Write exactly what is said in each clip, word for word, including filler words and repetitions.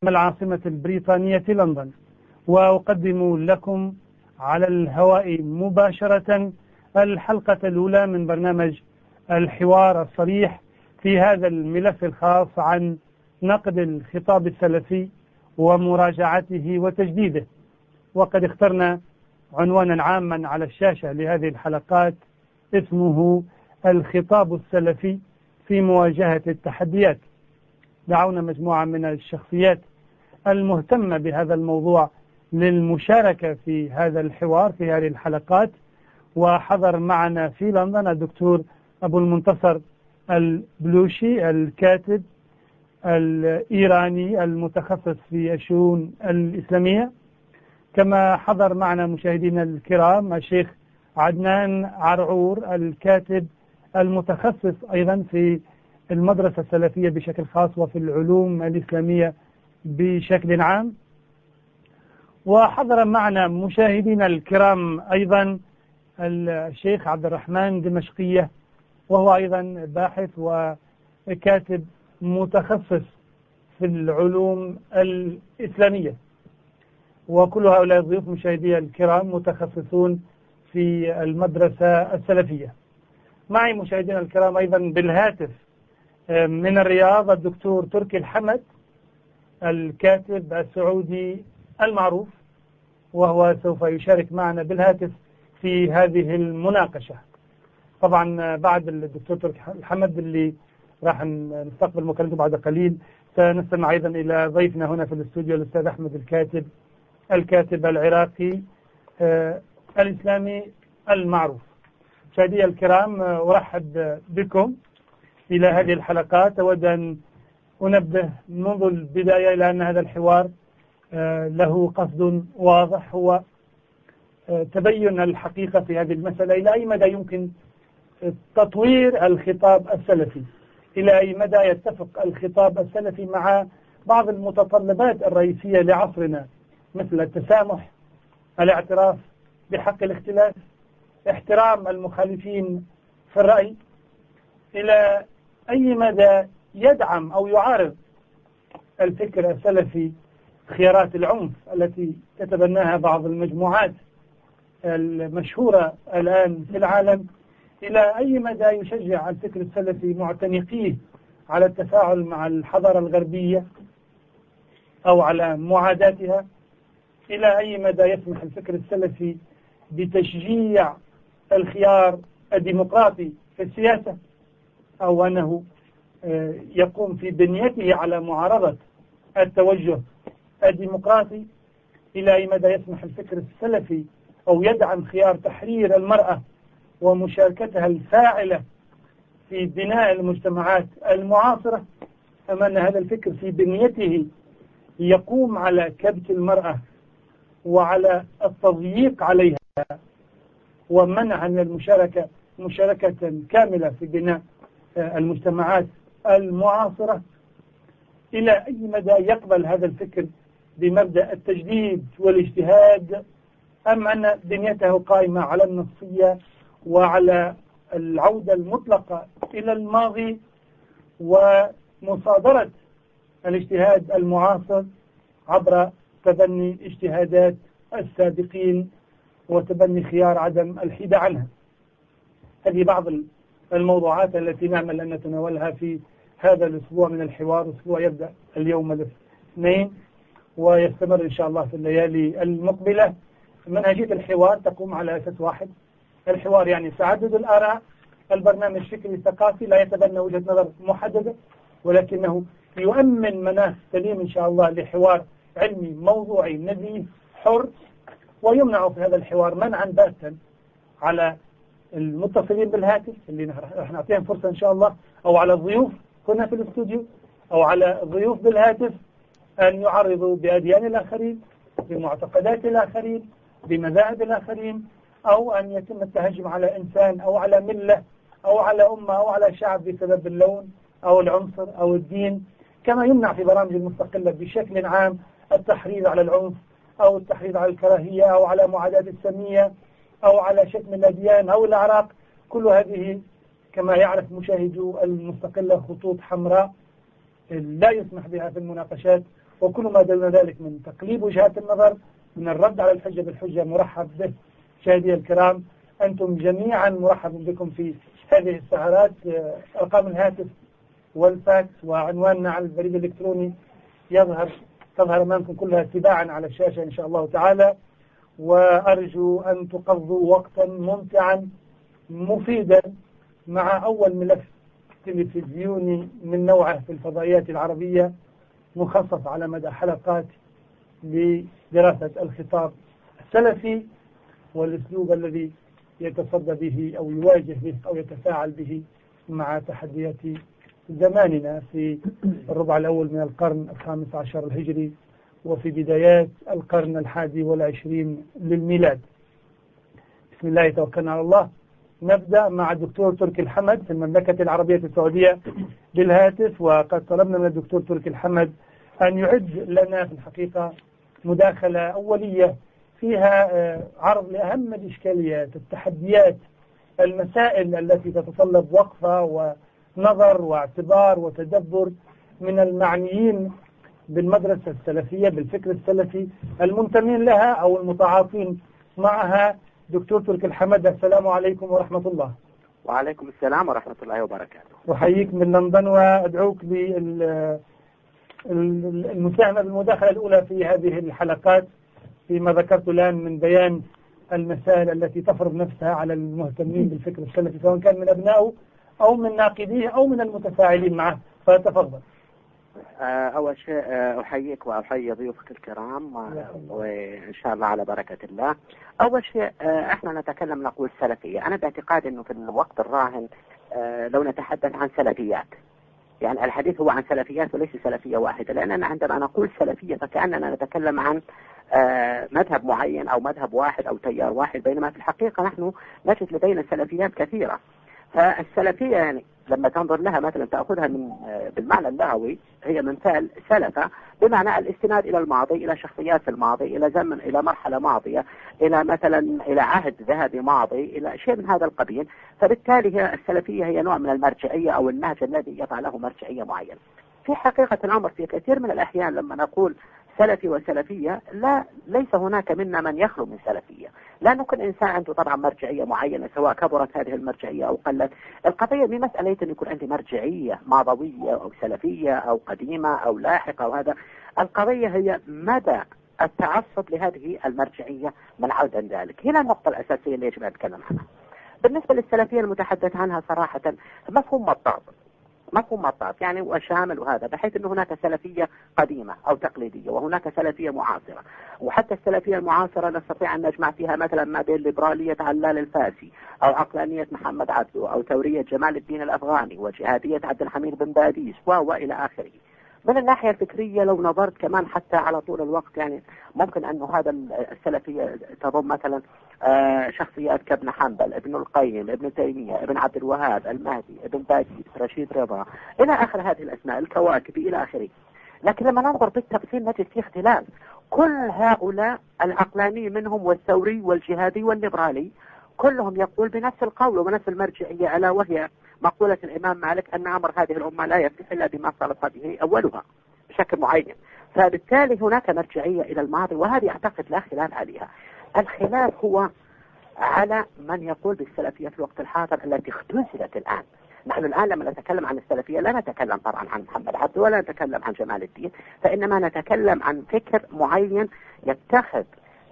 العاصمة البريطانية لندن، وأقدم لكم على الهواء مباشرة الحلقة الأولى من برنامج الحوار الصريح في هذا الملف الخاص عن نقد الخطاب السلفي ومراجعته وتجديده. وقد اخترنا عنوانا عاما على الشاشة لهذه الحلقات اسمه الخطاب السلفي في مواجهة التحديات. دعونا مجموعة من الشخصيات المهتمة بهذا الموضوع للمشاركة في هذا الحوار في هذه الحلقات، وحضر معنا في لندن الدكتور أبو المنتصر البلوشي، الكاتب الإيراني المتخصص في الشؤون الإسلامية. كما حضر معنا مشاهدينا الكرام الشيخ عدنان عرعور، الكاتب المتخصص أيضا في المدرسة السلفية بشكل خاص وفي العلوم الإسلامية بشكل عام. وحضر معنا مشاهدينا الكرام أيضا الشيخ عبد الرحمن دمشقية، وهو أيضا باحث وكاتب متخصص في العلوم الإسلامية. وكل هؤلاء الضيوف مشاهدي الكرام متخصصون في المدرسة السلفية. معي مشاهدينا الكرام أيضا بالهاتف من الرياض الدكتور تركي الحمد، الكاتب السعودي المعروف، وهو سوف يشارك معنا بالهاتف في هذه المناقشة. طبعا بعد الدكتور تركي الحمد اللي راح نستقبل مكالمته بعد قليل، سنستمع أيضا إلى ضيفنا هنا في الاستوديو الأستاذ أحمد الكاتب، الكاتب العراقي آه الإسلامي المعروف. مشاهدي الكرام، أرحب بكم إلى هذه الحلقات. أود أن أنبه منذ البداية إلى أن هذا الحوار آه له قصد واضح، هو آه تبين الحقيقة في هذه المسألة، إلى أي مدى يمكن تطوير الخطاب السلفي، إلى أي مدى يتفق الخطاب السلفي مع بعض المتطلبات الرئيسية لعصرنا، مثل التسامح، الاعتراف بحق الاختلاف، احترام المخالفين في الرأي، إلى أي مدى يدعم أو يعارض الفكر السلفي خيارات العنف التي تتبناها بعض المجموعات المشهورة الآن في العالم، إلى أي مدى يشجع الفكر السلفي معتنقيه على التفاعل مع الحضارة الغربية أو على معاداتها، إلى أي مدى يسمح الفكر السلفي بتشجيع الخيار الديمقراطي في السياسة، أو أنه يقوم في بنيته على معارضة التوجه الديمقراطي، إلى أي مدى يسمح الفكر السلفي أو يدعم خيار تحرير المرأة ومشاركتها الفاعلة في بناء المجتمعات المعاصرة، أم أن هذا الفكر في بنيته يقوم على كبت المرأة وعلى التضييق عليها ومنع من المشاركة مشاركة كاملة في بناء المجتمعات المعاصرة. إلى أي مدى يقبل هذا الفكر بمبدأ التجديد والاجتهاد، أم أن بنيته قائمة على النصية وعلى العودة المطلقة إلى الماضي ومصادرة الاجتهاد المعاصر عبر تبني اجتهادات السابقين وتبني خيار عدم الحيد عنها. هذه بعض الموضوعات التي نعمل أن نتناولها في هذا الأسبوع من الحوار، أسبوع يبدأ اليوم الاثنين ويستمر إن شاء الله في الليالي المقبلة. منهجية الحوار تقوم على أساس واحد، الحوار يعني تعدد الآراء. البرنامج فكري ثقافي لا يتبنى وجهة نظر محددة، ولكنه يؤمن مناخ سليم إن شاء الله لحوار علمي موضوعي نزيه حر، ويمنع في هذا الحوار منعا باتا على المتصلين بالهاتف اللي راح نعطيهم فرصة إن شاء الله، أو على الضيوف هنا في الاستوديو، أو على الضيوف بالهاتف، أن يعرضوا بأديان الآخرين، بمعتقدات الآخرين، بمذاهب الآخرين، أو أن يتم التهجم على إنسان أو على ملة أو على أمة أو على شعب بسبب اللون أو العنصر أو الدين. كما يمنع في برامج المستقلة بشكل عام التحريض على العنف أو التحريض على الكراهية أو على معاداة السمية أو على شتم الأديان أو الأعراق. كل هذه كما يعرف مشاهدو المستقلة خطوط حمراء لا يسمح بها في المناقشات، وكل ما دون ذلك من تقليب وجهات النظر، من الرد على الحجة بالحجة، مرحب به. مشاهدي الكرام، أنتم جميعا مرحب بكم في هذه السهرات. أرقام الهاتف والفاكس وعنواننا على البريد الإلكتروني يظهر تظهر أمامكم كلها تباعا على الشاشة إن شاء الله تعالى. وأرجو أن تقضوا وقتا ممتعا مفيدا مع أول ملف تلفزيوني من نوعه في الفضائيات العربية، مخصص على مدى حلقات لدراسة الخطاب السلفي والأسلوب الذي يتصدى به أو يواجه به أو يتفاعل به مع تحديات زماننا في الربع الأول من القرن الخامس عشر الهجري وفي بدايات القرن الحادي والعشرين للميلاد. بسم الله توكلنا على الله. نبدأ مع الدكتور تركي الحمد في المملكة العربية السعودية بالهاتف، وقد طلبنا من الدكتور تركي الحمد أن يعد لنا في الحقيقة مداخلة أولية فيها عرض لأهم الإشكاليات، التحديات، المسائل التي تتطلب وقفة ونظر واعتبار وتدبر من المعنيين بالمدرسة السلفية، بالفكر السلفي، المنتمين لها أو المتعاطين معها. دكتور تركي الحمد، السلام عليكم ورحمة الله. وعليكم السلام ورحمة الله وبركاته. أحييك من لندن وأدعوك بالمساهمة بالمداخلة الأولى في هذه الحلقات فيما ذكرت الآن من بيان المسائل التي تفرض نفسها على المهتمين بالفكر السلفي، سواء كان من أبنائه أو من ناقديه أو من المتفاعلين معه. فتفضل. أول شيء أحييك وأحيي ضيوفك الكرام وإن شاء الله على بركة الله. أول شيء إحنا نتكلم نقول سلفية. أنا باعتقادي أنه في الوقت الراهن لو نتحدث عن سلفيات، يعني الحديث هو عن سلفيات وليس سلفية واحدة، لأننا عندما نقول سلفية فكأننا نتكلم عن مذهب معين أو مذهب واحد أو تيار واحد، بينما في الحقيقة نحن نجد لدينا سلفيات كثيرة. فالسلفية يعني لما تنظر لها مثلا تأخذها من بالمعنى اللغوي هي من فعل سلفة، بمعنى الاستناد إلى الماضي، إلى شخصيات في الماضي، إلى زمن، إلى مرحلة ماضية، إلى مثلا إلى عهد ذهبي ماضي، إلى شيء من هذا القبيل. فبالتالي هي السلفية هي نوع من المرجعية أو النهج الذي يضع له مرجعية معينة. في حقيقة الأمر في كثير من الأحيان لما نقول سلفي وسلفية لا ليس هناك منا من يخلو من سلفية، لأنه كل إنسان عنده طبعا مرجعية معينة سواء كبرت هذه المرجعية أو قلت. القضية مي مسألة أن يكون عندي مرجعية ماضوية أو سلفية أو قديمة أو لاحقة، وهذا القضية هي مدى التعصب لهذه المرجعية من عود عن ذلك. هنا النقطة الأساسية اللي يجب أن نتكلم عنها. بالنسبة للسلفية المتحدث عنها صراحة مفهوم مطاط، مفهوم مطاط يعني وشامل، وهذا بحيث أن هناك سلفية قديمة أو تقليدية وهناك سلفية معاصرة. وحتى السلفية المعاصرة نستطيع أن نجمع فيها مثلا ما بين ليبرالية علال الفاسي أو عقلانية محمد عبده أو ثورية جمال الدين الأفغاني وجهادية عبد الحميد بن باديس وإلى آخره. من الناحية الفكرية لو نظرت كمان حتى على طول الوقت يعني ممكن أنه هذا السلفية تضم مثلا شخصيات كابن حنبل، ابن القيم، ابن تيمية، ابن عبد الوهاب، المهدي، ابن باديس، رشيد رضا، إلى آخر هذه الأسماء، الكواكب إلى آخره. لكن لما ننظر بالتفصيل نجد فيه اختلاف. كل هؤلاء العقلاني منهم والثوري والجهادي والليبرالي كلهم يقول بنفس القول وبنفس المرجعية، ألا وهي مقولة الإمام مالك أن أمر هذه الأمة لا يفتح إلا بما صلت به أولها بشكل معين. فبالتالي هناك مرجعية إلى الماضي، وهذه أعتقد لا خلاف عليها. الخلاف هو على من يقول بالسلفية في الوقت الحاضر التي اختزلت الآن. نحن الآن لما نتكلم عن السلفية لا نتكلم طبعا عن محمد عبده ولا نتكلم عن جمال الدين، فإنما نتكلم عن فكر معين يتخذ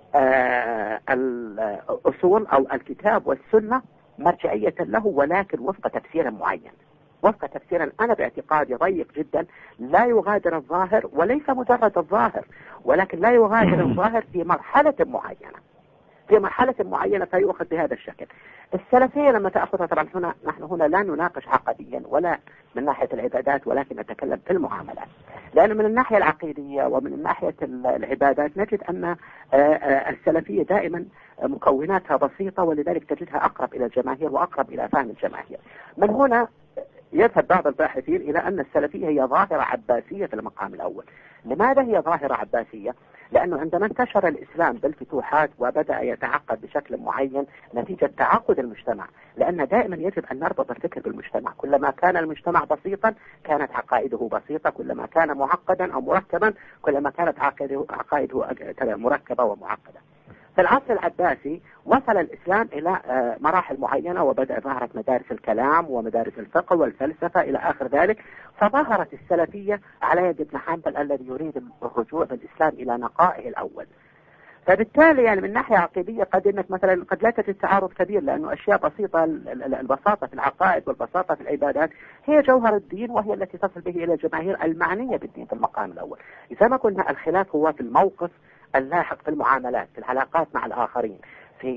آه الأصول أو الكتاب والسنة مرجعية له، ولكن وفق تفسير معين، وفق تفسير أنا باعتقادي ضيق جدا لا يغادر الظاهر، وليس مجرد الظاهر ولكن لا يغادر الظاهر في مرحلة معينة، في مرحلة معينة فيؤخذ بهذا الشكل. السلفية لما تأخذها طبعا هنا نحن هنا لا نناقش عقديا ولا من ناحية العبادات، ولكن نتكلم في المعاملات، لأن من الناحية العقيدية ومن ناحية العبادات نجد أن السلفية دائما مكوناتها بسيطة، ولذلك تجدها أقرب إلى الجماهير وأقرب إلى فهم الجماهير. من هنا يذهب بعض الباحثين إلى أن السلفية هي ظاهرة عباسية في المقام الأول. لماذا هي ظاهرة عباسية؟ لأنه عندما انتشر الإسلام بالفتوحات وبدأ يتعقد بشكل معين نتيجة تعقد المجتمع، لأن دائما يجب أن نربط الفكر بالمجتمع، كلما كان المجتمع بسيطا كانت عقائده بسيطة، كلما كان معقدا أو مركبا كلما كانت عقائده, عقائده مركبة ومعقدة. في العصر العباسي وصل الإسلام إلى مراحل معينة، وبدأ ظهرت مدارس الكلام ومدارس الفقه والفلسفة إلى آخر ذلك، فظهرت السلفية على يد ابن حنبل الذي يريد الرجوع بالإسلام إلى نقائه الأول. فبالتالي يعني من ناحية عقيدية قد إنك مثلا قد لا تجد تعارض كبير، لأنه أشياء بسيطة، البساطة في العقائد والبساطة في العبادات هي جوهر الدين، وهي التي تصل به إلى الجماهير المعنية بالدين في المقام الأول. إذا ما قلنا الخلاف هو في الموقف اللاحق، في المعاملات، في العلاقات مع الآخرين، في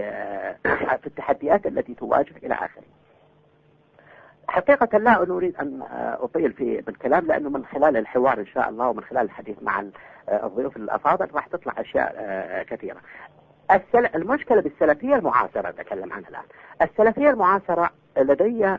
في التحديات التي تواجه إلى آخره. حقيقة لا نريد أن أطيل في بالكلام، لأنه من خلال الحوار إن شاء الله ومن خلال الحديث مع الضيوف الأفاضل راح تطلع أشياء كثيرة. المشكلة بالسلفية المعاصرة أتكلم عنها الآن. السلفية المعاصرة لدي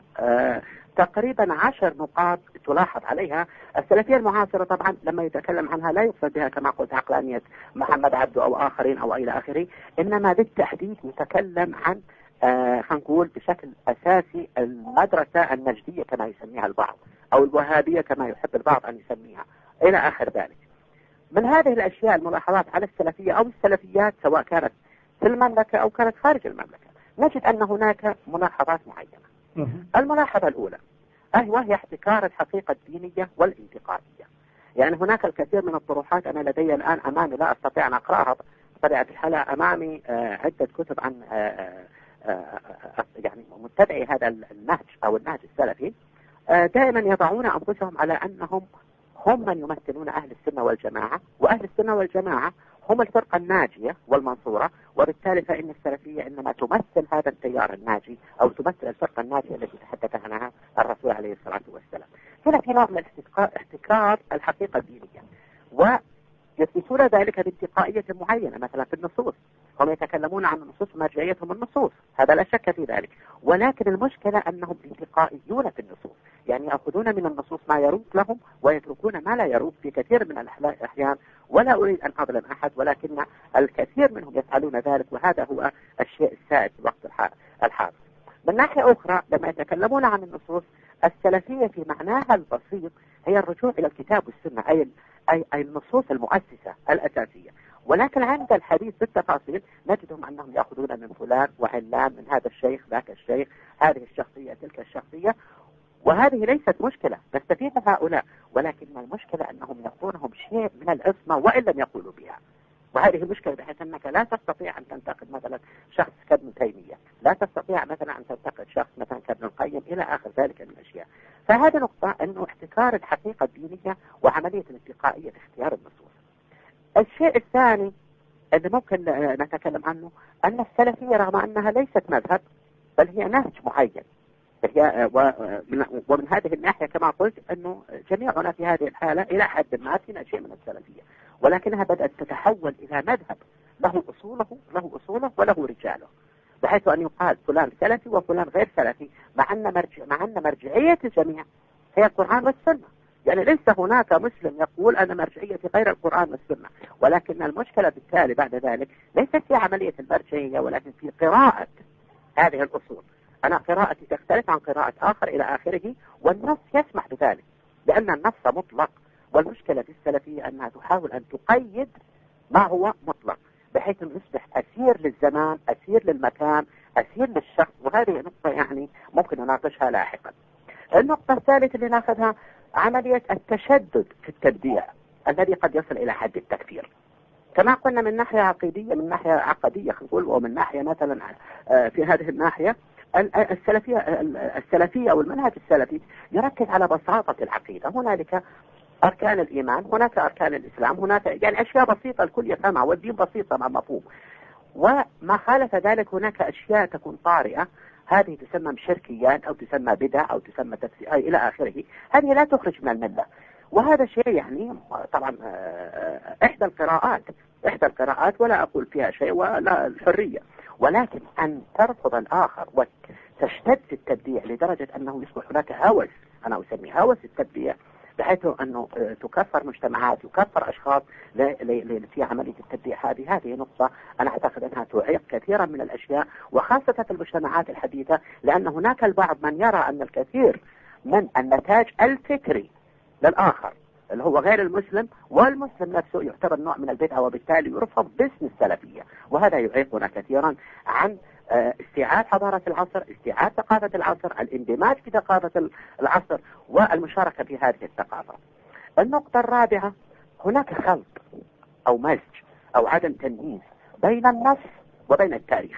تقريبا عشر نقاط تلاحظ عليها. السلفية المعاصرة طبعا لما يتكلم عنها لا يقصد بها كما قلت عقلانية محمد عبده أو آخرين أو إلى آخره، إنما بالتحديد يتكلم عن آه خلينا نقول بشكل أساسي المدرسة النجدية كما يسميها البعض، أو الوهابية كما يحب البعض أن يسميها إلى آخر ذلك. من هذه الأشياء الملاحظات على السلفية أو السلفيات سواء كانت في المملكة أو كانت خارج المملكة، نجد أن هناك ملاحظات معينة. الملاحظة الأولى أهي وهي احتكار الحقيقة الدينية والانتقادية. يعني هناك الكثير من الطروحات، أنا لدي الآن أمامي لا أستطيع أن أقرأها بطبيعة الحال، أمامي آه عدة كتب عن آه آه يعني متبعي هذا النهج أو النهج السلفي، آه دائما يضعون أنفسهم على أنهم هم من يمثلون أهل السنة والجماعة، وأهل السنة والجماعة هم الفرقة الناجية والمنصورة، وبالتالي فإن السلفية إنما تمثل هذا التيار الناجي أو تمثل الفرقة الناجية التي تحدث عنها الرسول عليه الصلاة والسلام. هنا في نوع من احتكار الحقيقة الدينية، ويثبتون ذلك بانتقائية معينة. مثلا في النصوص هم يتكلمون عن النصوص مرجعيتهم النصوص، هذا لا شك في ذلك، ولكن المشكلة أنهم انتقائيون في النصوص، يعني يأخذون من النصوص ما يروق لهم ويتركون ما لا يروق في كثير من الأحيان. ولا أريد أن أظلم أحد، ولكن الكثير منهم يفعلون ذلك، وهذا هو الشيء السائد في الوقت الحاضر. من ناحية أخرى لما يتكلمون عن النصوص، السلفية في معناها البسيط هي الرجوع إلى الكتاب والسنة، أي أي, أي النصوص المؤسسة الأساسية. ولكن عند الحديث بالتفاصيل نجدهم أنهم يأخذون من فلان وعلان، من هذا الشيخ ذاك الشيخ، هذه الشخصية تلك الشخصية، وهذه ليست مشكلة نستفيد من هؤلاء، ولكن المشكلة أنهم يعطونهم شيء من العصمة وإن لم يقولوا بها. وهذه المشكلة، بحيث أنك لا تستطيع أن تنتقد مثلا شخص كابن تيمية، لا تستطيع مثلا أن تنتقد شخص مثلا كابن القيم إلى آخر ذلك من الأشياء. فهذه نقطة، أنه احتكار الحقيقة الدينية وعملية الانتقائية في اختيار النصوص. الشيء الثاني اللي ممكن نتكلم عنه أن السلفية رغم أنها ليست مذهب بل هي نهج معين، هي ومن هذه الناحية كما قلت أنه جميعنا في هذه الحالة إلى حد ما فينا شيء من السلفية، ولكنها بدأت تتحول إلى مذهب له أصوله له أصوله وله رجاله، بحيث أن يقال فلان سلفي وفلان غير سلفي، مع أن مرجع مع أن مرجعية الجميع هي القرآن والسنة. يعني ليس هناك مسلم يقول أن مرجعيتي غير القرآن والسنة، ولكن المشكلة بالتالي بعد ذلك ليست في عملية المرجعية، ولكن في قراءة هذه الأصول. أنا قراءتي تختلف عن قراءة آخر إلى آخره، والنص يسمح بذلك لأن النص مطلق. والمشكلة في السلفية أنها تحاول أن تقيد ما هو مطلق، بحيث أنه يصبح أسير للزمان، أسير للمكان، أسير للشخص. وهذه نقطة يعني ممكن نناقشها لاحقا. النقطة الثالثة اللي ناخذها عملية التشدد في التبديع الذي قد يصل إلى حد التكفير، كما قلنا من ناحية عقيدية، من ناحية عقدية خلينا نقول، ومن ناحية مثلا في هذه الناحية السلفية السلفية أو المنهج السلفي يركز على بساطة العقيدة. هنالك أركان الإيمان، هناك أركان الإسلام، هناك يعني أشياء بسيطة الكل يفهمها، والدين بسيطة مع مفهوم. وما خالف ذلك هناك أشياء تكون طارئة، هذه تسمى شركيات أو تسمى بدع أو تسمى تفسير إلى آخره، هذه لا تخرج من الملة. وهذا شيء يعني طبعا إحدى القراءات إحدى القراءات ولا أقول فيها شيء ولا الحرية، ولكن أن ترفض الآخر وتشتد في التبديع لدرجة أنه يصبح هناك هوس، أنا أسمي هوس التبديع، بحيث أنه تكفر مجتمعات، يكفر أشخاص في عملية التبديع. هذه هذه نقطة أنا أعتقد أنها تعيق كثيرا من الأشياء، وخاصة في المجتمعات الحديثة، لأن هناك البعض من يرى أن الكثير من النتاج الفكري للآخر اللي هو غير المسلم والمسلم نفسه يعتبر نوع من البدعة، وبالتالي يرفض باسم السلفية، وهذا يعيقنا كثيرا عن استيعاب حضارة العصر، استيعاب ثقافة العصر، الاندماج في ثقافة العصر والمشاركة في هذه الثقافة. النقطة الرابعة، هناك خلط أو مزج أو عدم تمييز بين النص وبين التاريخ.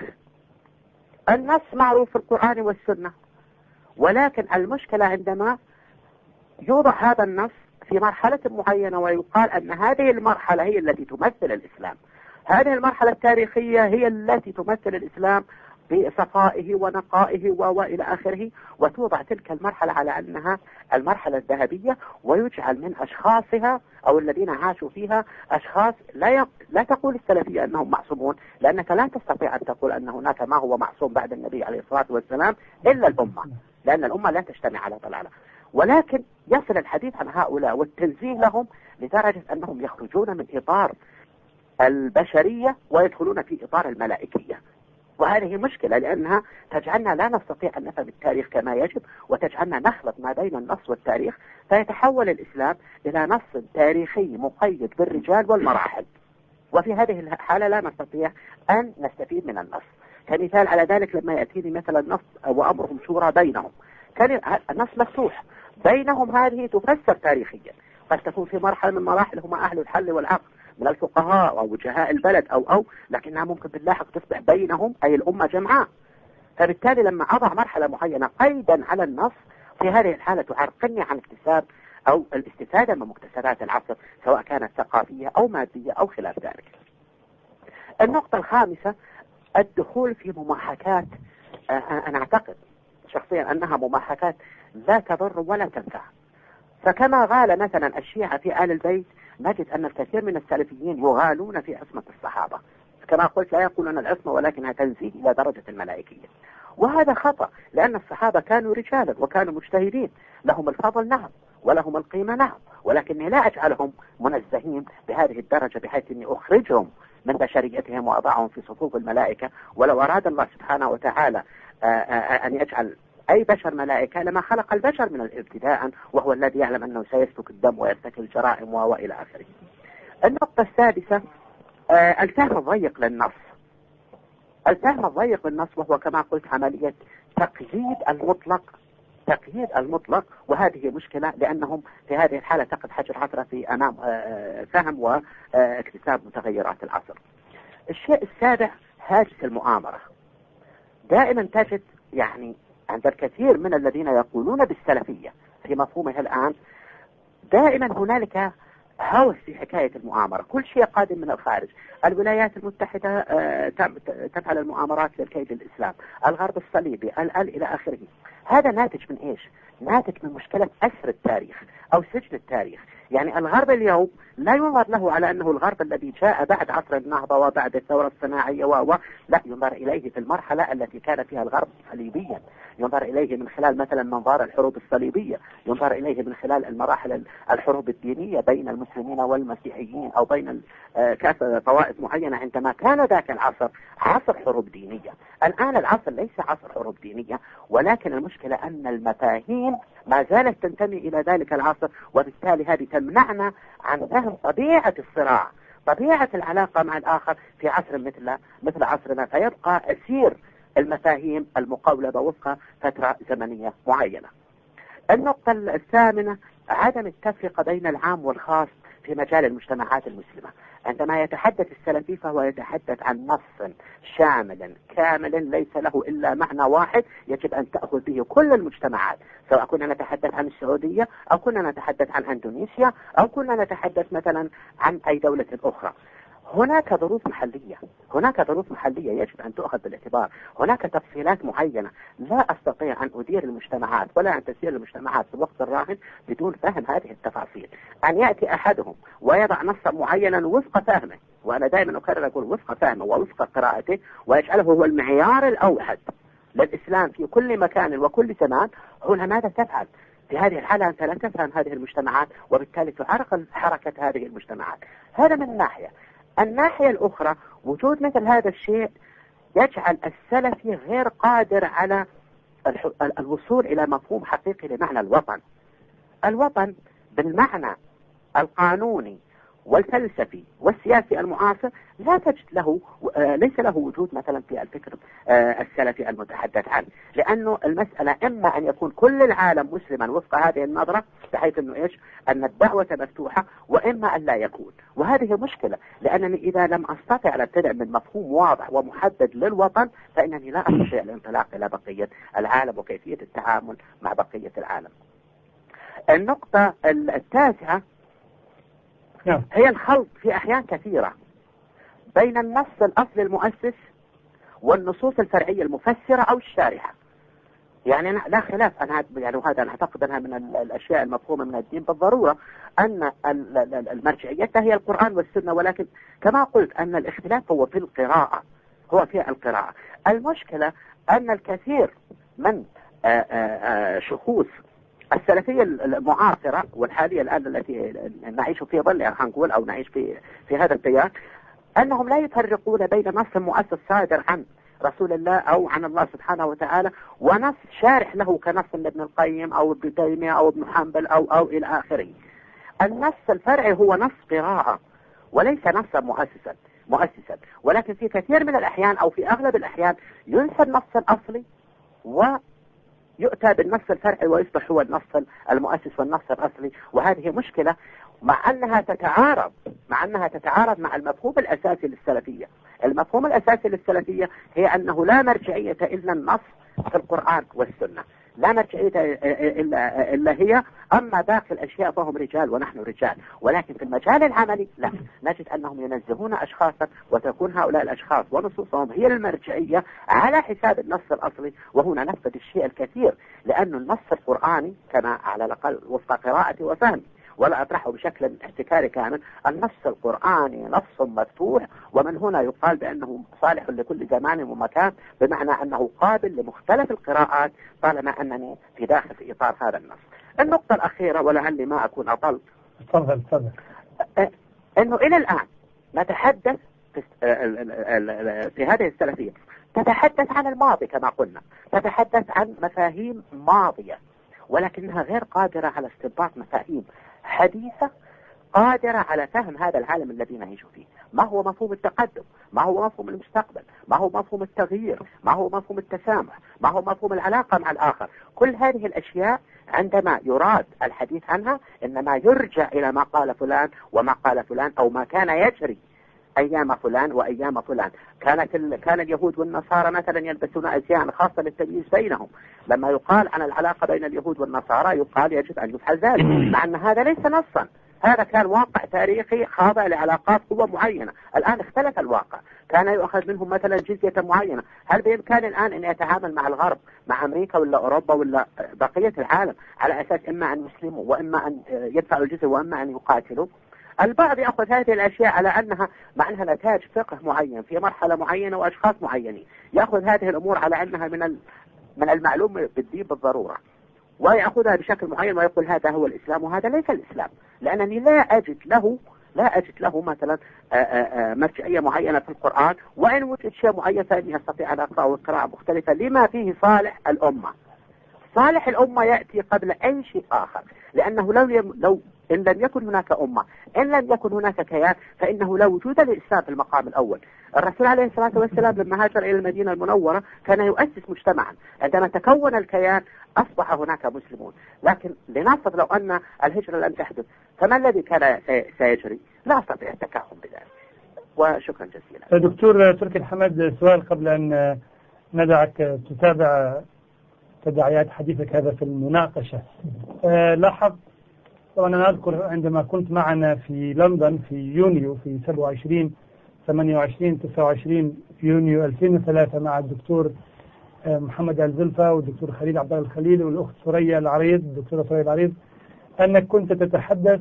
النص معروف في القرآن والسنة، ولكن المشكلة عندما يوضع هذا النص في مرحلة معينة ويقال أن هذه المرحلة هي التي تمثل الإسلام، هذه المرحلة التاريخية هي التي تمثل الإسلام بصفائه ونقائه وإلى آخره، وتوضع تلك المرحلة على أنها المرحلة الذهبية، ويجعل من أشخاصها أو الذين عاشوا فيها أشخاص لا ي... لا تقول السلفية أنهم معصومون، لأنك لا تستطيع أن تقول أن هناك ما هو معصوم بعد النبي عليه الصلاة والسلام إلا الأمة، لأن الأمة لا تجتمع على ضلالة. ولكن يصل الحديث عن هؤلاء والتنزيه لهم لدرجة أنهم يخرجون من إطار البشرية ويدخلون في إطار الملائكية، وهذه مشكلة لأنها تجعلنا لا نستطيع أن نفهم التاريخ كما يجب، وتجعلنا نخلط ما بين النص والتاريخ، فيتحول الإسلام إلى نص تاريخي مقيد بالرجال والمراحل، وفي هذه الحالة لا نستطيع أن نستفيد من النص. كمثال على ذلك لما يأتيني مثلا النص وأمرهم شورى بينهم، كان النص مفتوح بينهم، هذه تفسر تاريخيا، قد تكون في مرحلة من مراحل هم أهل الحل والعقد من الفقهاء أو وجهاء البلد أو أو لكنها ممكن باللاحق تصبح بينهم أي الأمة جمعاء. فبالتالي لما أضع مرحلة معينة قيدا على النص، في هذه الحالة تعرقلني عن اكتساب أو الاستفادة من مكتسبات العصر، سواء كانت ثقافية أو مادية أو خلاف ذلك. النقطة الخامسة، الدخول في مماحكات، أنا أعتقد شخصيا أنها مماحكات لا تضر ولا تنفع. فكما غال مثلا الشيعة في آل البيت، نجد أن الكثير من السلفيين يغالون في عصمة الصحابة، كما قلت لا يقولون العصمة ولكنها تنزيل إلى درجة الملائكية، وهذا خطأ، لأن الصحابة كانوا رجالا وكانوا مجتهدين، لهم الفضل نعم ولهم القيمة نعم، ولكني لا أجعلهم منزهين بهذه الدرجة بحيث أني أخرجهم من بشريتهم وأضعهم في صفوف الملائكة. ولو أراد الله سبحانه وتعالى أن يجعل أي بشر ملائكة لما خلق البشر من الابتداء، وهو الذي يعلم أنه سيسفك الدم ويرتكب الجرائم وإلى آخره. النقطة السادسة، الفهم الضيق للنص. الفهم الضيق للنص وهو كما قلت عملية تقييد المطلق، تقييد المطلق، وهذه مشكلة لأنهم في هذه الحالة تقف حجر عثرة في أمام فهم واكتساب متغيرات العصر. الشيء السابع، هاجس المؤامرة. دائما تجد يعني عند الكثير من الذين يقولون بالسلفية في مفهومها الآن دائما هنالك هوس في حكاية المؤامرة، كل شيء قادم من الخارج. الولايات المتحدة تفعل المؤامرات للكيد الإسلام، الغرب الصليبي، الآل إلى آخره. هذا ناتج من إيش؟ ناتج من مشكلة أسر التاريخ أو سجن التاريخ. يعني الغرب اليوم لا ينظر له على أنه الغرب الذي جاء بعد عصر النهضة وبعد الثورة الصناعية و لا، ينظر إليه في المرحلة التي كان فيها الغرب صليبيا، ينظر إليه من خلال مثلا منظار الحروب الصليبية، ينظر إليه من خلال المراحل الحروب الدينية بين المسلمين والمسيحيين أو بين كافة طوائف معينة. عندما كان ذاك العصر عصر حروب دينية، الآن العصر ليس عصر حروب دينية، ولكن المشكلة أن المفاهيم ما زالت تنتمي إلى ذلك العصر، وبالتالي هذه تمنعنا عن فهم طبيعة الصراع، طبيعة العلاقة مع الآخر في عصر مثل مثل عصرنا، فيبقى أسير المفاهيم المقولبة وفق فترة زمنية معينة. النقطة الثامنة، عدم التفرقة بين العام والخاص في مجال المجتمعات المسلمة. عندما يتحدث السلفي فهو يتحدث عن نص شامل كامل ليس له إلا معنى واحد يجب أن تأخذ به كل المجتمعات، سواء كنا نتحدث عن السعودية أو كنا نتحدث عن أندونيسيا أو كنا نتحدث مثلا عن أي دولة أخرى. هناك ظروف محلية، هناك ظروف محلية يجب أن تؤخذ بالاعتبار، هناك تفصيلات معينة لا أستطيع أن أدير المجتمعات ولا أن تسير المجتمعات في الوقت الراهن بدون فهم هذه التفاصيل. أن يأتي أحدهم ويضع نصا معينا وفق فهمه، وأنا دائما أكرر أقول وفق فهمه ووفق قراءته، ويجعله هو المعيار الأوحد للإسلام في كل مكان وكل زمان، هنا ماذا تفعل؟ في هذه الحالة أنت لا تفهم هذه المجتمعات، وبالتالي تعرقل حركة هذه المجتمعات. هذا من ناحية. الناحية الأخرى وجود مثل هذا الشيء يجعل السلفي غير قادر على الوصول إلى مفهوم حقيقي لمعنى الوطن. الوطن بالمعنى القانوني والفلسفي والسياسي المعاصر لا تجد له، ليس له وجود مثلا في الفكر السلفي المتحدث عنه، لأنه المسألة إما أن يكون كل العالم مسلما وفق هذه النظرة بحيث أنه إيش أن الدعوة مفتوحة، وإما أن لا يكون. وهذه مشكلة، لأنني إذا لم أستطع أن أبتدع من مفهوم واضح ومحدد للوطن فإنني لا أستطيع الانطلاق إلى بقية العالم وكيفية التعامل مع بقية العالم. النقطة التاسعة هي الخلط في أحيان كثيرة بين النص الأصلي المؤسس والنصوص الفرعية المفسرة أو الشارحة. يعني لا خلاف أنا يعني وهذا أنا أعتقد أنها من الأشياء المفهومة من الدين بالضرورة أن المرجعية هي القرآن والسنة، ولكن كما قلت أن الاختلاف هو في القراءة، هو في القراءة. المشكلة أن الكثير من شخوص السلفية المعاصرة والحالية الآن التي نعيش في ظلها هنقول أو نعيش في في هذا التيار، أنهم لا يفرقون بين نص مؤسس صادر عن رسول الله أو عن الله سبحانه وتعالى ونص شارح له كنص ابن القيم أو ابن تيمية أو ابن حنبل أو أو إلى آخره. النص الفرعي هو نص قراءة وليس نصا مؤسسا مؤسسا ولكن في كثير من الأحيان أو في أغلب الأحيان ينسى النص الأصلي و يؤتى بالنص الفرعي ويصبح هو النص المؤسس والنص الأصلي. وهذه مشكلة مع أنها تتعارض مع أنها تتعارض مع المفهوم الأساسي للسلفية. المفهوم الأساسي للسلفية هي أنه لا مرجعية إلا النص في القرآن والسنة، لا مرجعية إلا, إلا هي، أما باقي الأشياء فهم رجال ونحن رجال. ولكن في المجال العملي لا، نجد أنهم ينزهون أشخاصا وتكون هؤلاء الأشخاص ونصوصهم هي المرجعية على حساب النص الأصلي، وهنا نفقد الشيء الكثير، لأن النص القرآني كما على الأقل وفق قراءتي وفهمي ولا أطرحه بشكل احتكاري كامل، النص القرآني نص مفتوح، ومن هنا يقال بأنه صالح لكل زمان ومكان، بمعنى أنه قابل لمختلف القراءات طالما أنني في داخل في إطار هذا النص. النقطة الأخيرة ولعلي ما أكون أطل، تفضل تفضل، أنه إلى الآن نتحدث في, في هذه السلفية تتحدث عن الماضي كما قلنا، تتحدث عن مفاهيم ماضية، ولكنها غير قادرة على استنباط مفاهيم حديثة قادرة على فهم هذا العالم الذي نعيش فيه. ما هو مفهوم التقدم؟ ما هو مفهوم المستقبل؟ ما هو مفهوم التغيير؟ ما هو مفهوم التسامح؟ ما هو مفهوم العلاقة مع الآخر؟ كل هذه الأشياء عندما يراد الحديث عنها إنما يرجع إلى ما قال فلان وما قال فلان أو ما كان يجري أيام فلان وأيام فلان. كانت ال... كان اليهود والنصارى مثلا يلبسون أزياء خاصة للتمييز بينهم. لما يقال عن العلاقة بين اليهود والنصارى يقال يجب أن يفعل ذلك، مع أن هذا ليس نصا، هذا كان واقع تاريخي خاضع لعلاقات قوة معينة. الآن اختلف الواقع، كان يؤخذ منهم مثلا جزية معينة. هل بإمكان الآن أن يتعامل مع الغرب، مع أمريكا ولا أوروبا ولا بقية العالم على أساس إما أن يسلموا وإما أن يدفعوا الجزية وإما أن يقاتلوا؟ البعض يأخذ هذه الأشياء على أنها مع أنها نتاج فقه معين في مرحلة معينة وأشخاص معينين، يأخذ هذه الأمور على أنها من من المعلوم بالدين بالضرورة، ويأخذها بشكل معين ويقول هذا هو الإسلام وهذا ليس الإسلام، لأنني لا أجد له لا أجد له مثلا مرجعية معينة في القرآن، وإن وجد شيء معين فإني أستطيع أن أقرأه قراءة مختلفة لما فيه صالح الأمة. صالح الأمة يأتي قبل أي شيء آخر، لأنه لو يم... لو إن لم يكن هناك أمة، إن لم يكن هناك كيان، فإنه لا وجود للإسلام في المقام الأول. الرسول عليه الصلاة والسلام لما هاجر إلى المدينة المنورة كان يؤسس مجتمعا، عندما تكون الكيان أصبح هناك مسلمون. لكن لنفرض لو أن الهجرة لم تحدث، فما الذي كان سيجري؟ لا أستطيع التكهن بذلك. وشكرا جزيلا. دكتور تركي الحمد، سؤال قبل أن ندعك تتابع تداعيات حديثك هذا في المناقشة. أه لاحظ طبعا أنا أذكر عندما كنت معنا في لندن في يونيو في سبعة وعشرين ثمانية وعشرين تسعة وعشرين يونيو ألفين وثلاثة مع الدكتور محمد الزلفة والدكتور خليل عبد الله الخليل والأخت ثريا العريض الدكتورة ثريا العريض، أنك كنت تتحدث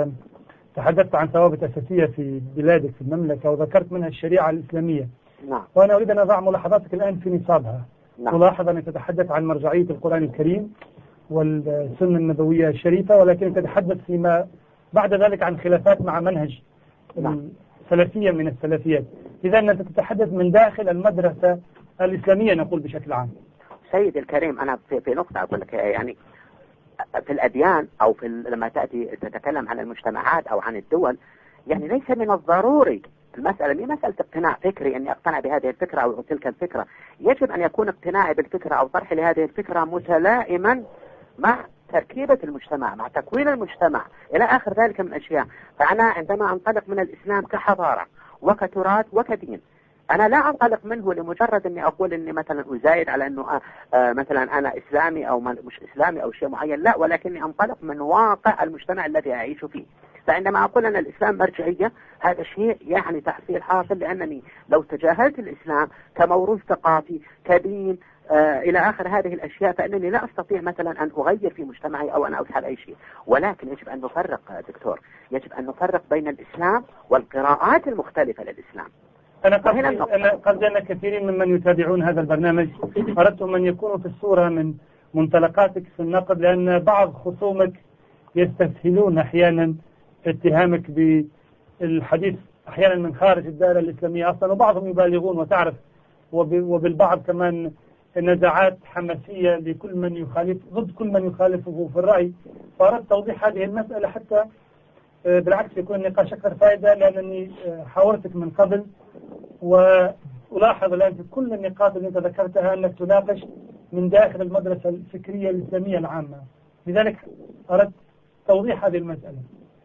تحدثت عن ثوابت أساسية في بلادك في المملكة وذكرت منها الشريعة الإسلامية. نعم. وأنا أريد أن أضع ملاحظاتك الآن في نصابها. نعم. ملاحظة أنك تتحدث عن مرجعية القرآن الكريم، والسنة النبوية الشريفة، ولكن تتحدث فيما بعد ذلك عن خلافات مع منهج السلفية من السلفيات. إذا أنت تتحدث من داخل المدرسة الإسلامية نقول بشكل عام. سيد الكريم، أنا في, في نقطة أقول لك، يعني في الأديان أو في لما تأتي تتكلم عن المجتمعات أو عن الدول، يعني ليس من الضروري المسألة مي مسألة اقتناع فكري أني أقتنع بهذه الفكرة أو تلك الفكرة. يجب أن يكون اقتناعي بالفكرة أو طرحي لهذه الفكرة متلائما مع تركيبة المجتمع، مع تكوين المجتمع إلى آخر ذلك من الأشياء. فأنا عندما أنطلق من الإسلام كحضارة وكتراث وكدين، أنا لا أنطلق منه لمجرد أني أقول أني مثلا أزايد على أنه آه آه مثلا أنا إسلامي أو مش إسلامي أو شيء معين، لا، ولكني أنطلق من واقع المجتمع الذي أعيش فيه. فعندما أقول أن الإسلام مرجعية، هذا شيء يعني تحصيل حاصل، لأنني لو تجاهلت الإسلام كموروث ثقافي كدين آه إلى آخر هذه الأشياء، فإنني لا أستطيع مثلا أن أغير في مجتمعي أو أن أفعل أي شيء. ولكن يجب أن نفرق دكتور، يجب أن نفرق بين الإسلام والقراءات المختلفة للإسلام. أنا قصدي أنا قصدي أن كثيرين ممن يتابعون هذا البرنامج أردتم أن يكونوا في الصورة من منطلقاتك في النقد، لأن بعض خصومك يستسهلون أحيانا اتهامك بالحديث أحيانا من خارج الدائرة الإسلامية أصلا، وبعضهم يبالغون وتعرف، وبالبعض كمان نزاعات حماسية لكل من يخالف ضد كل من يخالفه في الرأي. فأردت توضيح هذه المسألة حتى بالعكس يكون النقاش أكثر فائدة، لأنني حاورتك من قبل وألاحظ الآن في كل النقاط اللي أنت ذكرتها أنك تناقش من داخل المدرسة الفكرية الإسلامية العامة، لذلك أردت توضيح هذه المسألة.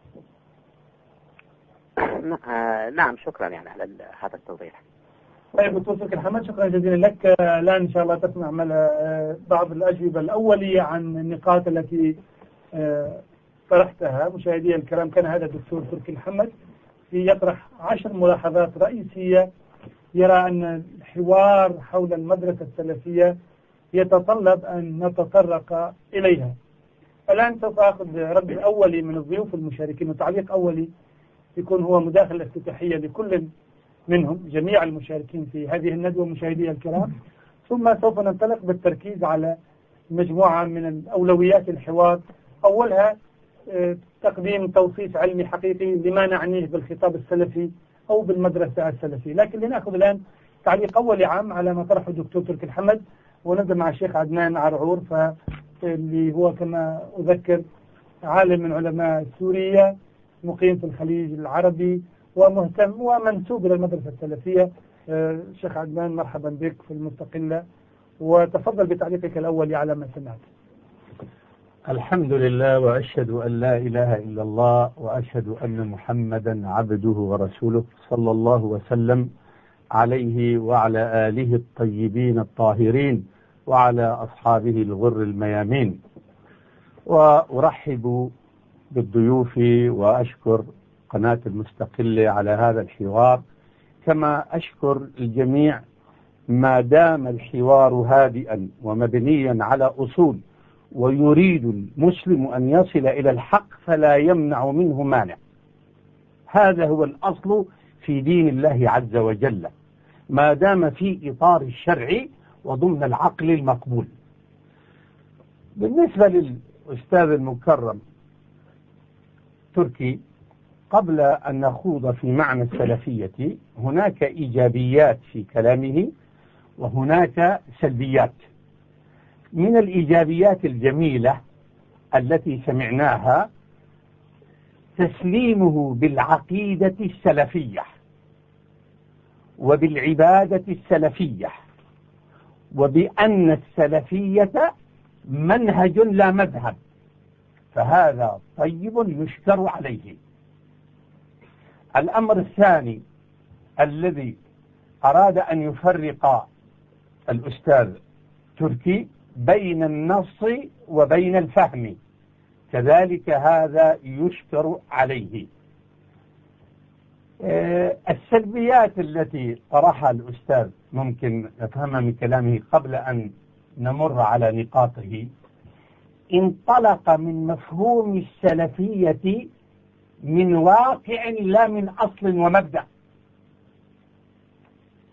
نعم، شكرا يعني على هذا التوضيح. طيب دكتور تركي الحمد، شكرا جزيلا لك. الآن إن شاء الله تسمع بعض الأجوبة الأولية عن النقاط التي طرحتها. مشاهدي الكرام، كان هذا الدكتور تركي الحمد يطرح عشر ملاحظات رئيسية يرى أن الحوار حول المدرسة السلفية يتطلب أن نتطرق إليها. الآن سوف أخذ رد أولي من الضيوف المشاركين وتعليق أولي يكون هو مداخلة افتتاحية لكل منهم، جميع المشاركين في هذه الندوة مشاهدي الكرام، ثم سوف ننطلق بالتركيز على مجموعة من الأولويات الحوار. أولها تقديم توصيف علمي حقيقي لما نعنيه بالخطاب السلفي أو بالمدرسة السلفية. لكن لنأخذ الآن تعليق أولي عام على ما طرحه الدكتور تركي الحمد، ونبدأ مع الشيخ عدنان عرعور، فاللي هو كما أذكر عالم من علماء سوريا مقيم في الخليج العربي ومهتم ومنسوب إلى المدرسة السلفية. شيخ عدنان، مرحبا بك في المستقلة، وتفضل بتعليقك الأول على ما سمعت. الحمد لله، وأشهد أن لا إله إلا الله، وأشهد أن محمدا عبده ورسوله، صلى الله وسلم عليه وعلى آله الطيبين الطاهرين وعلى أصحابه الغر الميامين. وأرحب بالضيوف وأشكر قناة المستقلة على هذا الحوار، كما أشكر الجميع ما دام الحوار هادئا ومبنيا على أصول، ويريد المسلم أن يصل إلى الحق فلا يمنع منه مانع. هذا هو الأصل في دين الله عز وجل، ما دام في إطار الشرع وضمن العقل المقبول. بالنسبة للأستاذ المكرم تركي، قبل أن نخوض في معنى السلفية، هناك إيجابيات في كلامه وهناك سلبيات. من الإيجابيات الجميلة التي سمعناها تسليمه بالعقيدة السلفية وبالعبادة السلفية، وبأن السلفية منهج لا مذهب، فهذا طيب يشكر عليه. الأمر الثاني الذي أراد أن يفرق الأستاذ تركي بين النص وبين الفهم، كذلك هذا يشكر عليه. السلبيات التي طرحها الأستاذ ممكن نفهمها من كلامه قبل أن نمر على نقاطه. انطلق من مفهوم السلفية من واقع لا من أصل ومبدأ،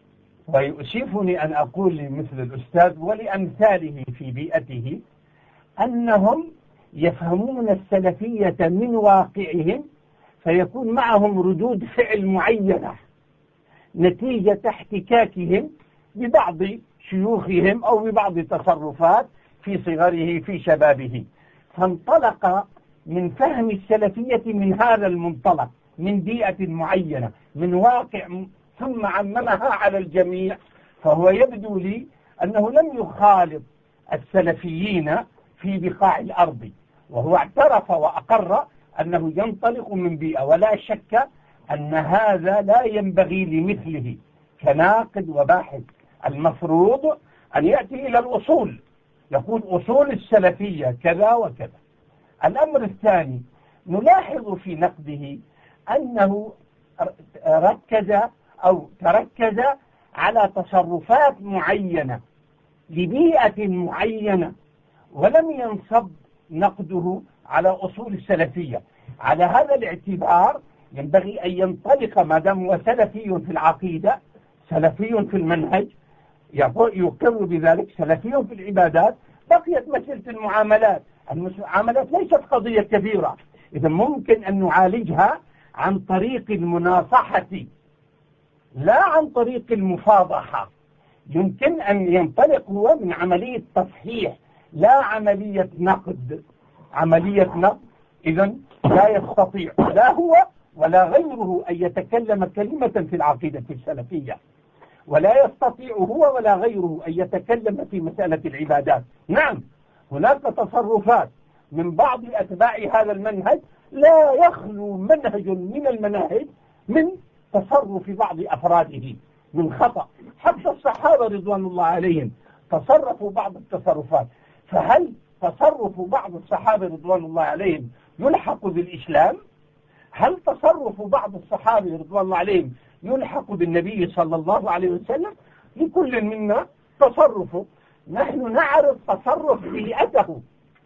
ويؤسفني أن أقول لمثل الأستاذ ولأمثاله في بيئته أنهم يفهمون السلفية من واقعهم، فيكون معهم ردود فعل معينة نتيجة احتكاكهم ببعض شيوخهم أو ببعض تصرفات في صغره في شبابه، فانطلق من فهم السلفية من هذا المنطلق، من بيئة معينة، من واقع، ثم عممها على الجميع. فهو يبدو لي أنه لم يخالط السلفيين في بقاع الأرض، وهو اعترف وأقر أنه ينطلق من بيئة، ولا شك أن هذا لا ينبغي لمثله كناقد وباحث. المفروض أن يأتي إلى الأصول، يقول أصول السلفية كذا وكذا. الأمر الثاني نلاحظ في نقده أنه ركز أو تركز على تصرفات معينة لبيئة معينة، ولم ينصب نقده على أصول السلفية. على هذا الاعتبار ينبغي أن ينطلق، ما دام هو سلفي في العقيدة، سلفي في المنهج، يقر بذلك، سلفي في العبادات، بقيت مسألة المعاملات. المعاملات ليست قضية كبيرة، إذا ممكن أن نعالجها عن طريق المناصحة لا عن طريق المفاضحة. يمكن أن ينطلق هو من عملية تصحيح لا عملية نقد. عملية نقد إذن لا يستطيع لا هو ولا غيره أن يتكلم كلمة في العقيدة السلفية، ولا يستطيع هو ولا غيره أن يتكلم في مسألة العبادات. نعم هناك تصرفات من بعض أتباع هذا المنهج لا يخلو منهج من المناهج من تصرف بعض أفراده من خطأ. حتى الصحابة رضوان الله عليهم تصرفوا بعض التصرفات، فهل تصرف بعض الصحابة رضوان الله عليهم يلحق بالإسلام؟ هل تصرف بعض الصحابة رضوان الله عليهم يلحق بالنبي صلى الله عليه وسلم؟ لكل منا تصرفه. نحن نعرض تصرف بيئته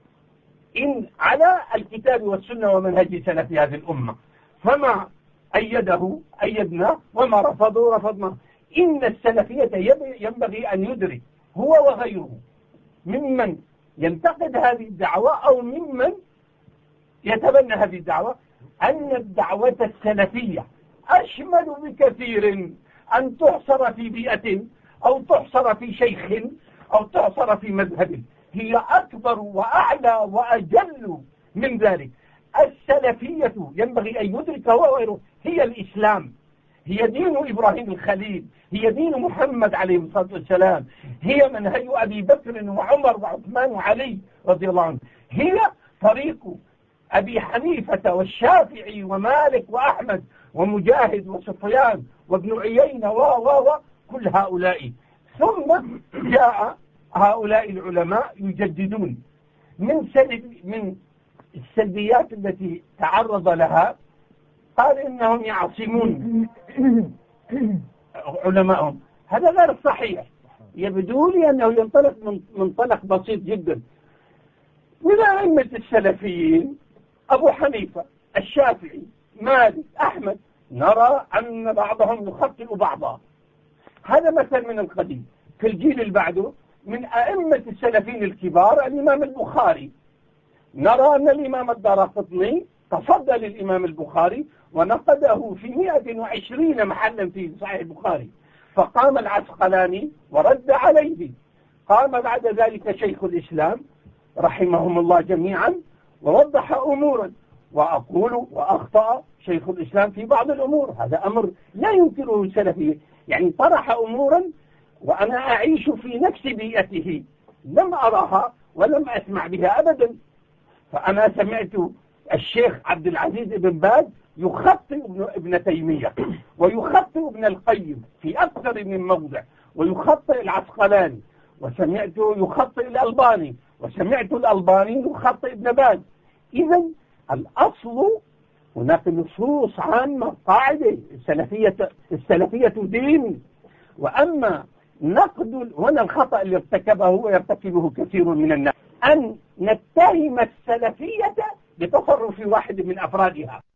إن على الكتاب والسنة ومنهج سلف هذه الأمة، فما أيده أيدنا وما رفضه رفضنا. إن السلفية ينبغي أن يدرك هو وغيره ممن ينتقد هذه الدعوة أو ممن يتبنى هذه الدعوة أن الدعوة السلفية أشمل بكثير أن تحصر في بيئة أو تحصر في شيخ أو تحصر في مذهب، هي أكبر وأعلى وأجل من ذلك. السلفية ينبغي أن يدرك هو وغيره هي الإسلام، هي دين إبراهيم الخليل، هي دين محمد عليه الصلاة والسلام، هي منهج أبي بكر وعمر وعثمان وعلي رضي الله عنه، هي طريق أبي حنيفة والشافعي ومالك وأحمد ومجاهد وسفيان وابن عيينة و و و كل هؤلاء. ثم جاء هؤلاء العلماء يجددون من سلب من السلبيات التي تعرض لها. قال إنهم يعصمون علماءهم، هذا غير صحيح. يبدو لي أنه ينطلق من منطلق بسيط جدا. من أئمة السلفيين أبو حنيفة، الشافعي، مالك، أحمد، نرى أن بعضهم يخطئ بعضا. هذا مثل من القديم. في الجيل اللي بعده من أئمة السلفيين الكبار الإمام البخاري، نرى أن الإمام الدارقطني تفضل الإمام البخاري ونقده في مئة وعشرين محلا في صحيح البخاري، فقام العسقلاني ورد عليه. قام بعد ذلك شيخ الإسلام رحمهم الله جميعا ووضح أمورا، وأقول وأخطأ شيخ الإسلام في بعض الأمور، هذا أمر لا ينكره السلفي، يعني طرح أمورا وأنا أعيش في نفس بيئته لم أراها ولم أسمع بها أبدا. فأنا سمعت الشيخ عبد العزيز بن باز يخطئ ابن تيمية ويخطئ ابن القيم في أكثر من موضع، ويخطئ العسقلاني، وسمعت يخطئ الألباني، وسمعت الألباني يخطئ ابن باز. إذا الأصل هناك نصوص عامة قاعدة السلفية السلفية دين. وأما نقد هنا الخطأ اللي ارتكبه ويرتكبه كثير من الناس أن نتهم السلفية بتصرف واحد من أفرادها.